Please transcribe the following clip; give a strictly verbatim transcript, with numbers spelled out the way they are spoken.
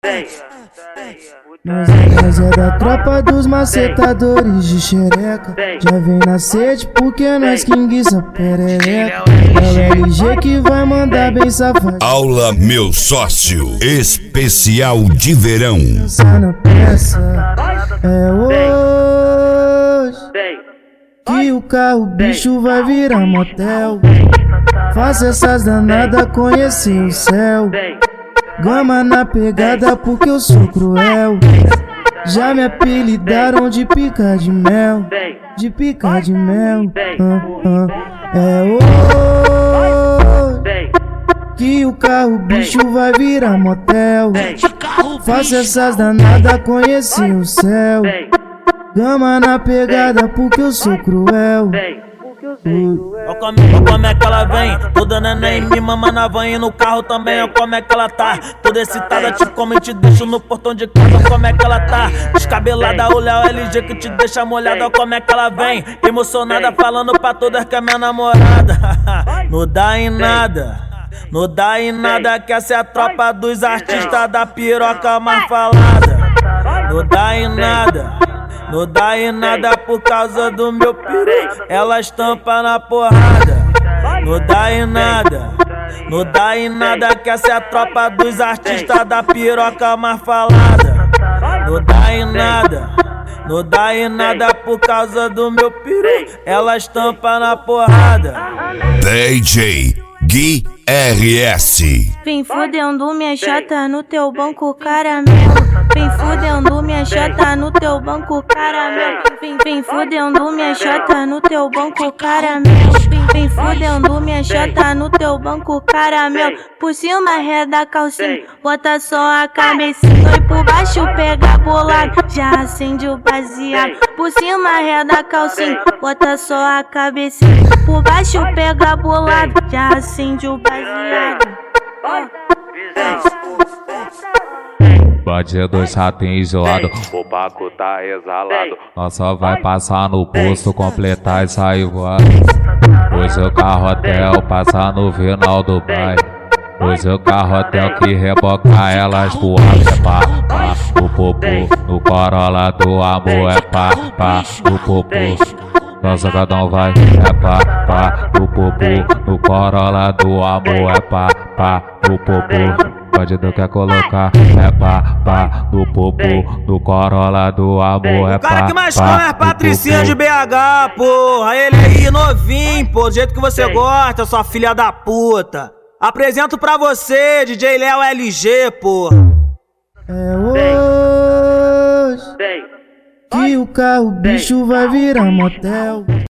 Nós é, nós é da tropa dos macetadores de xereca. Já vem na sede porque nós que enguiça perereca. É o L G que vai mandar bem safado. Aula Meu Sócio, especial de verão. Dançar na peça, é hoje que o carro bicho vai virar motel. Faça essas danadas conhecer o céu. Gama na pegada porque eu sou cruel. Já me apelidaram de pica de mel, de pica de mel. ah, ah. É hoje que o carro bicho vai virar motel. Faça essas danadas conhecer o céu. Gama na pegada porque eu sou cruel. Olha como, ó como é que ela vem, toda neném me mama na van e no carro também. Olha como é que ela tá, toda excitada, te como e te deixo no portão de casa. Olha como é que ela tá, descabelada, olha o L G que te deixa molhada. Olha como é que ela vem, emocionada, falando pra todas que é minha namorada. Não dá em nada, não dá em nada, que essa é a tropa dos artistas da piroca mais falada. Não dá em nada, não dá em nada por causa do meu peru, ela estampa na porrada. Não dá em nada, não dá em nada, que essa é a tropa dos artistas da piroca mais falada. Não dá em nada, não dá em nada por causa do meu peru, ela estampa na porrada. D J Gui R S. Vem fudendo minha chata no teu banco caramelo. Vem fudendo minha chata no teu banco caramelo. Vem, vem fudendo minha chata no teu banco caramelo. Vem, vem fudendo minha chata no teu banco caramelo. Por cima reda a calcinha, bota só a cabecinha. E por baixo pega bolado, já acende o baseado. Por cima reda a calcinha, bota só a cabecinha. Por baixo pega bolado, já acende o baseado. Bandido chato enjoado, o Paco tá exalado. nós só vai passar no posto, completar e sair voando. Hoje o carro hotel passa no final do bairro. Hoje o carro hotel que reboca elas pro alto. É pá, pá, o popô no Corolla do amor. É pá, pá, o popô. Nossa, cada um vai, é pá, pá, o popô no Corolla do amor. É pá, pá, o popô. Bandido quer colocar, é pá, pá, no popô, no Corolla do amor. É O cara pá, que mais pá, come é Patricinha no de popô. B H, porra. Ele aí novinho, pô, do jeito que você gosta, sua filha da puta. Apresento pra você, D J Léo L G, porra. É hoje que o carro bicho vai virar motel.